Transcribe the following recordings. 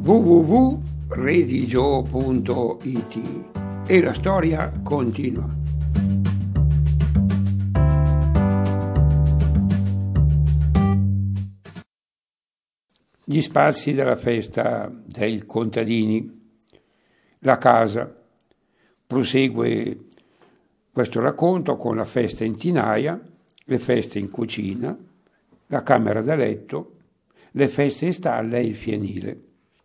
www.redigio.it e la storia continua. Gli spazi della festa dei contadini, la casa. Prosegue questo racconto con la festa in tinaia, le feste in cucina, la camera da letto, le feste in stalla e il fienile.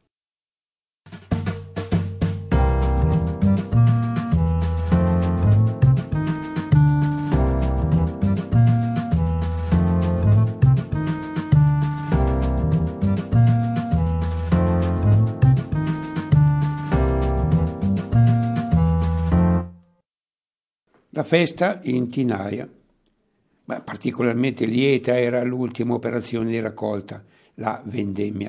La festa in tinaia. Particolarmente lieta era l'ultima operazione di raccolta, la vendemmia.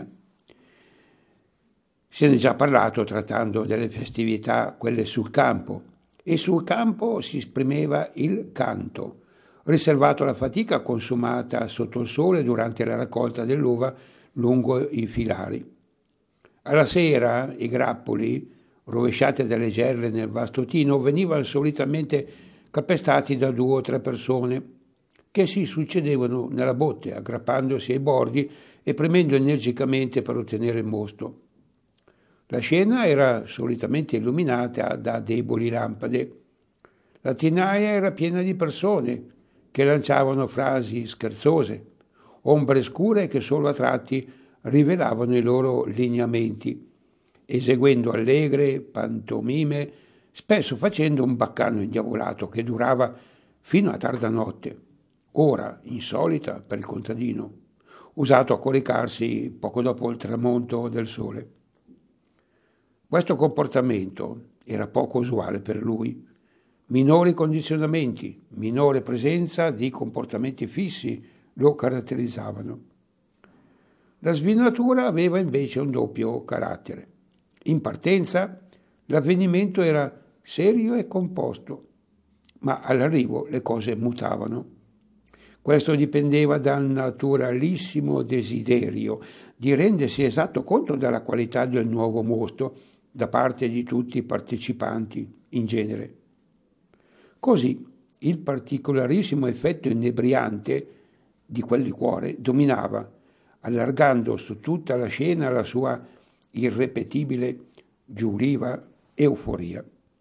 Se ne è già parlato trattando delle festività, quelle sul campo, e sul campo si esprimeva il canto, riservato alla fatica consumata sotto il sole durante la raccolta dell'uva lungo i filari. Alla sera i grappoli, rovesciate dalle gerle nel vasto tino, venivano solitamente calpestati da 2 o 3 persone che si succedevano nella botte, aggrappandosi ai bordi e premendo energicamente per ottenere il mosto. La scena era solitamente illuminata da deboli lampade. La tinaia era piena di persone che lanciavano frasi scherzose, ombre scure che solo a tratti rivelavano i loro lineamenti, eseguendo allegre pantomime, spesso facendo un baccano indiavolato che durava fino a tarda notte, ora insolita per il contadino, usato a coricarsi poco dopo il tramonto del sole. Questo comportamento era poco usuale per lui. Minori condizionamenti, minore presenza di comportamenti fissi lo caratterizzavano. La svinatura aveva invece un doppio carattere. In partenza l'avvenimento era serio e composto, ma all'arrivo le cose mutavano. Questo dipendeva dal naturalissimo desiderio di rendersi esatto conto della qualità del nuovo mosto da parte di tutti i partecipanti in genere. Così il particolarissimo effetto inebriante di quel liquore dominava, allargando su tutta la scena la sua irrepetibile, giuriva euforia.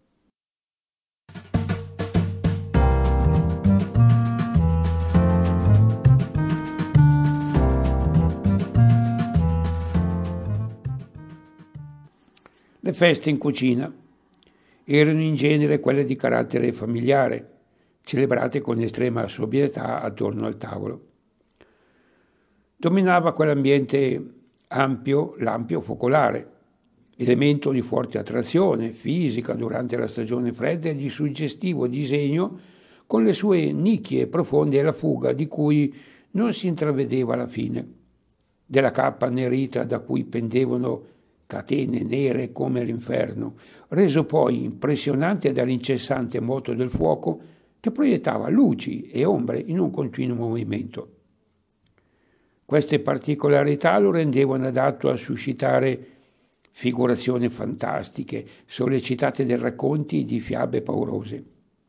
Le feste in cucina erano in genere quelle di carattere familiare, celebrate con estrema sobrietà attorno al tavolo. Dominava quell'ambiente l'ampio focolare, elemento di forte attrazione fisica durante la stagione fredda e di suggestivo disegno con le sue nicchie profonde alla fuga di cui non si intravedeva la fine, della cappa annerita da cui pendevano catene nere come l'inferno, reso poi impressionante dall'incessante moto del fuoco che proiettava luci e ombre in un continuo movimento. Queste particolarità lo rendevano adatto a suscitare figurazioni fantastiche, sollecitate dai racconti di fiabe paurose.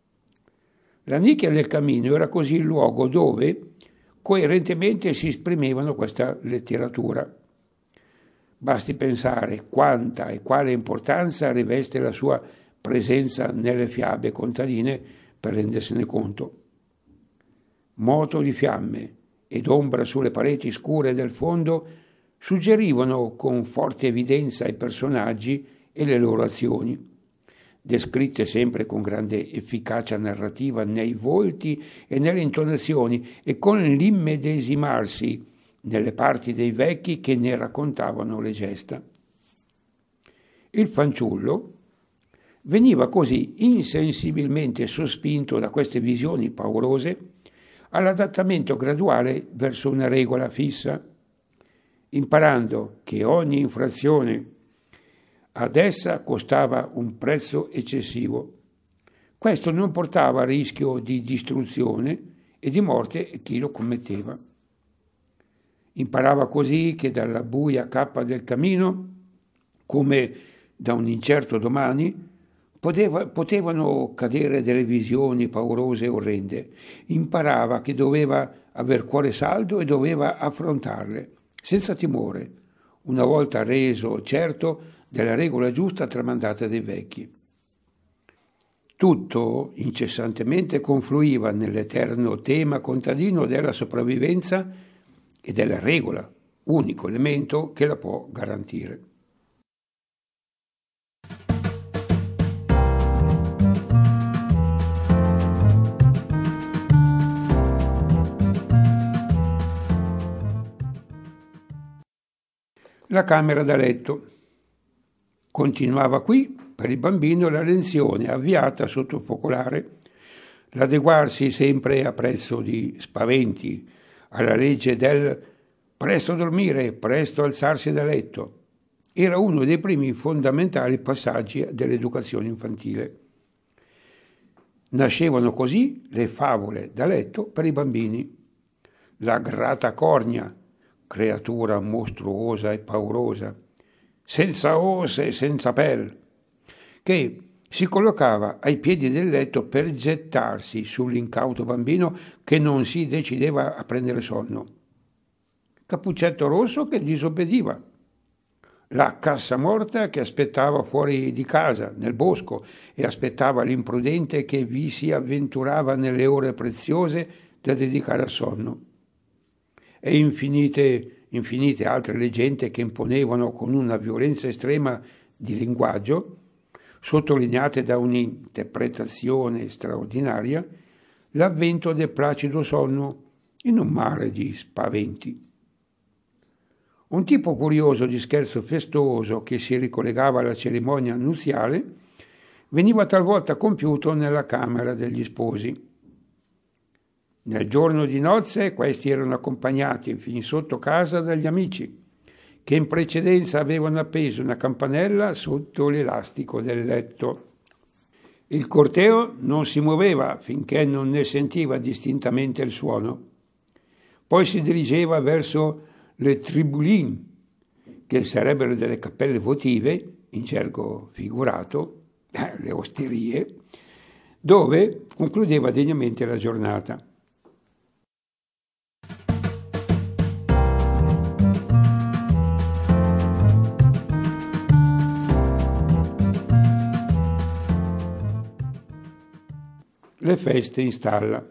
La nicchia del camino era così il luogo dove coerentemente si esprimevano questa letteratura. Basti pensare quanta e quale importanza riveste la sua presenza nelle fiabe contadine per rendersene conto. Moto di fiamme ed ombra sulle pareti scure del fondo suggerivano con forte evidenza i personaggi e le loro azioni, descritte sempre con grande efficacia narrativa nei volti e nelle intonazioni e con l'immedesimarsi nelle parti dei vecchi che ne raccontavano le gesta. Il fanciullo veniva così insensibilmente sospinto da queste visioni paurose all'adattamento graduale verso una regola fissa, imparando che ogni infrazione ad essa costava un prezzo eccessivo. Questo non portava a rischio di distruzione e di morte chi lo commetteva. Imparava così che dalla buia cappa del camino come da un incerto domani potevano cadere delle visioni paurose e orrende. Imparava che doveva aver cuore saldo e doveva affrontarle, senza timore, una volta reso certo della regola giusta tramandata dai vecchi. Tutto incessantemente confluiva nell'eterno tema contadino della sopravvivenza e della regola, unico elemento che la può garantire. La camera da letto. Continuava qui, per il bambino, la lezione avviata sotto il focolare, l'adeguarsi sempre a prezzo di spaventi alla legge del presto dormire, presto alzarsi da letto. Era uno dei primi fondamentali passaggi dell'educazione infantile. Nascevano così le favole da letto per i bambini. La gratacornia, creatura mostruosa e paurosa, senza ossa e senza pelle, che si collocava ai piedi del letto per gettarsi sull'incauto bambino che non si decideva a prendere sonno. Cappuccetto rosso che disobbediva. La cassamorta che aspettava fuori di casa, nel bosco, e aspettava l'imprudente che vi si avventurava nelle ore preziose da dedicare al sonno. E infinite altre leggende che imponevano con una violenza estrema di linguaggio, sottolineate da un'interpretazione straordinaria, l'avvento del placido sonno in un mare di spaventi. Un tipo curioso di scherzo festoso che si ricollegava alla cerimonia nuziale veniva talvolta compiuto nella camera degli sposi. Nel giorno di nozze questi erano accompagnati fin sotto casa dagli amici, che in precedenza avevano appeso una campanella sotto l'elastico del letto. Il corteo non si muoveva finché non ne sentiva distintamente il suono. Poi si dirigeva verso le tribulines, che sarebbero delle cappelle votive, in gergo figurato, le osterie, dove concludeva degnamente la giornata. Le feste in stalla.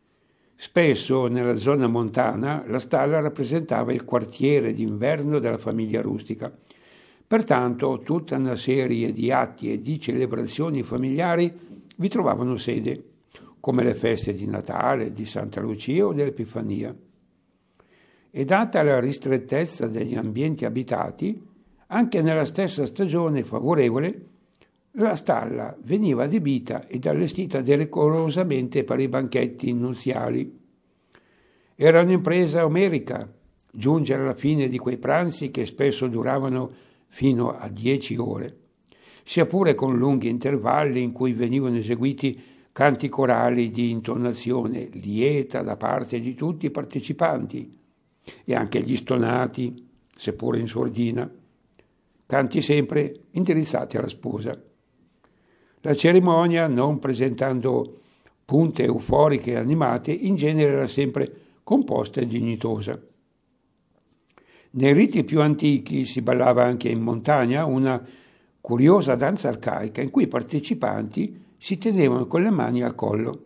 Spesso nella zona montana la stalla rappresentava il quartiere d'inverno della famiglia rustica. Pertanto tutta una serie di atti e di celebrazioni familiari vi trovavano sede, come le feste di Natale, di Santa Lucia o dell'Epifania. E data la ristrettezza degli ambienti abitati, anche nella stessa stagione favorevole, la stalla veniva adibita ed allestita decorosamente per i banchetti nuziali. Era un'impresa omerica giungere alla fine di quei pranzi che spesso duravano fino a 10 ore, sia pure con lunghi intervalli in cui venivano eseguiti canti corali di intonazione lieta da parte di tutti i partecipanti e anche gli stonati, seppure in sordina, canti sempre indirizzati alla sposa. La cerimonia, non presentando punte euforiche e animate, in genere era sempre composta e dignitosa. Nei riti più antichi si ballava anche in montagna una curiosa danza arcaica in cui i partecipanti si tenevano con le mani al collo.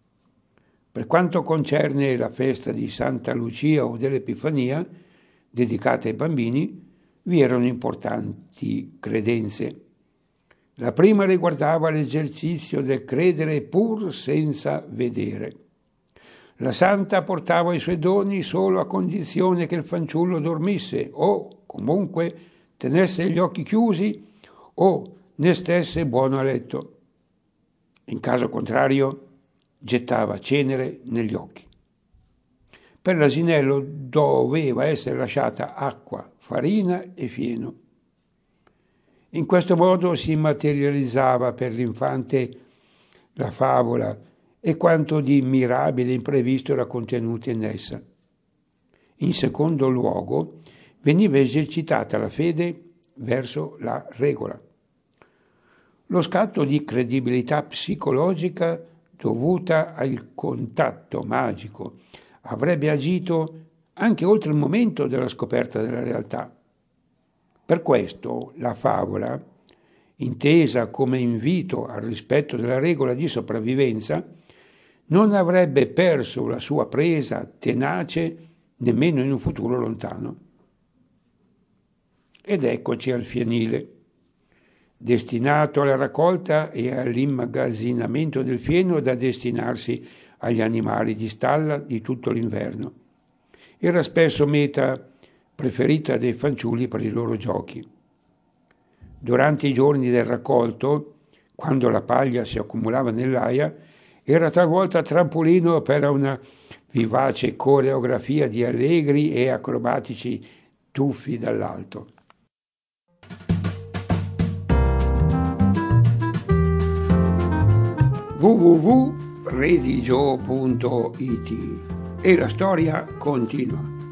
Per quanto concerne la festa di Santa Lucia o dell'Epifania, dedicata ai bambini, vi erano importanti credenze. La prima riguardava l'esercizio del credere pur senza vedere. La santa portava i suoi doni solo a condizione che il fanciullo dormisse o, comunque, tenesse gli occhi chiusi o ne stesse buono a letto. In caso contrario, gettava cenere negli occhi. Per l'asinello doveva essere lasciata acqua, farina e fieno. In questo modo si materializzava per l'infante la favola e quanto di mirabile e imprevisto era contenuto in essa. In secondo luogo, veniva esercitata la fede verso la regola. Lo scatto di credibilità psicologica dovuta al contatto magico avrebbe agito anche oltre il momento della scoperta della realtà. Per questo la favola, intesa come invito al rispetto della regola di sopravvivenza, non avrebbe perso la sua presa tenace nemmeno in un futuro lontano. Ed eccoci al fienile, destinato alla raccolta e all'immagazzinamento del fieno da destinarsi agli animali di stalla di tutto l'inverno. Era spesso meta preferita dei fanciulli per i loro giochi. Durante i giorni del raccolto, quando la paglia si accumulava nell'aia, era talvolta trampolino per una vivace coreografia di allegri e acrobatici tuffi dall'alto. www.redigio.it e la storia continua.